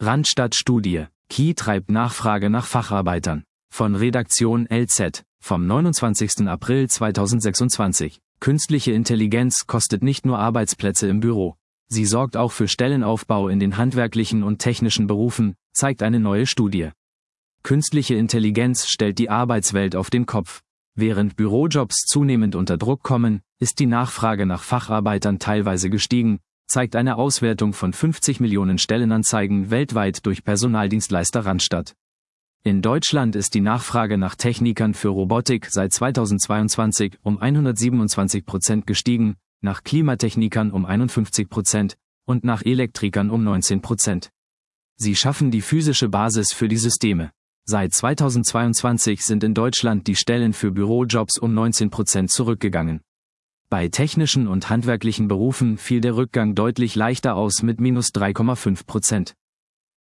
Randstadt-Studie: Kiel treibt Nachfrage nach Facharbeitern. Von Redaktion LZ, vom 29. April 2026. Künstliche Intelligenz kostet nicht nur Arbeitsplätze im Büro. Sie sorgt auch für Stellenaufbau in den handwerklichen und technischen Berufen, zeigt eine neue Studie. Künstliche Intelligenz stellt die Arbeitswelt auf den Kopf. Während Bürojobs zunehmend unter Druck kommen, ist die Nachfrage nach Facharbeitern teilweise gestiegen, zeigt eine Auswertung von 50 Millionen Stellenanzeigen weltweit durch Personaldienstleister Randstadt. In Deutschland ist die Nachfrage nach Technikern für Robotik seit 2022 um 127% gestiegen, nach Klimatechnikern um 51% und nach Elektrikern um 19%. Sie schaffen die physische Basis für die Systeme. Seit 2022 sind in Deutschland die Stellen für Bürojobs um 19% zurückgegangen. Bei technischen und handwerklichen Berufen fiel der Rückgang deutlich leichter aus mit -3,5%.